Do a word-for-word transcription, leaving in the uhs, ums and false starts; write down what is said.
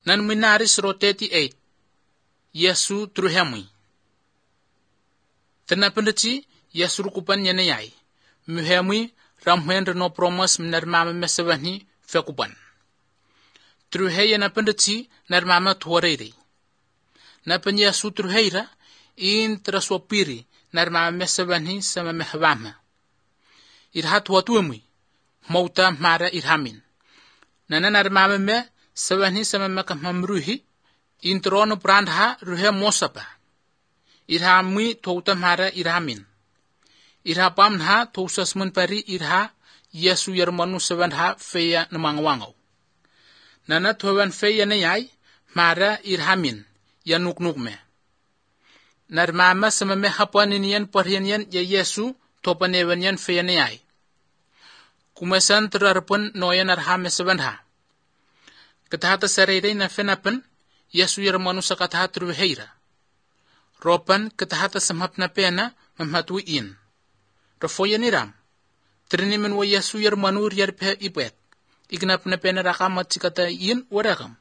Nan minaris ro thirty-eight. Yesu truhemui. Tena pendechi Yesu rukupan yana yai. Muhemui ramhen no promise minar mama mesavani fekupan. Truhe yana pendechi nar mama tuarere. Na pen Yesu truheira in traswapiri nar mama mesavani sama mehvama. Irhat watuemui. Mauta mara irhamin. Nana nar mama me savani sama makamamruhi in trono brandha ruhe mosapa. Irha mui touta mara irhamin. Irha pamha tousas munpari irha Yesu yermanu savandha feya namangwangaw. Nana tuwan feya nayay mara irhamin yanuknukme. Nar mama sama me hapanin yan paryan yan ya Yesu topanewan yan feya nayay. Kumasan terarpun noyan arhame savandha. Katahata sarayday na fenapan Yesu yermanu sa katahat ruheira. Ropan katahata samhap na pena mamhatuin. Rafoya niram. Trinimin wa Yesu yermanu riyarpe ipet. Ignap na pena rakamat sikata yin warakam.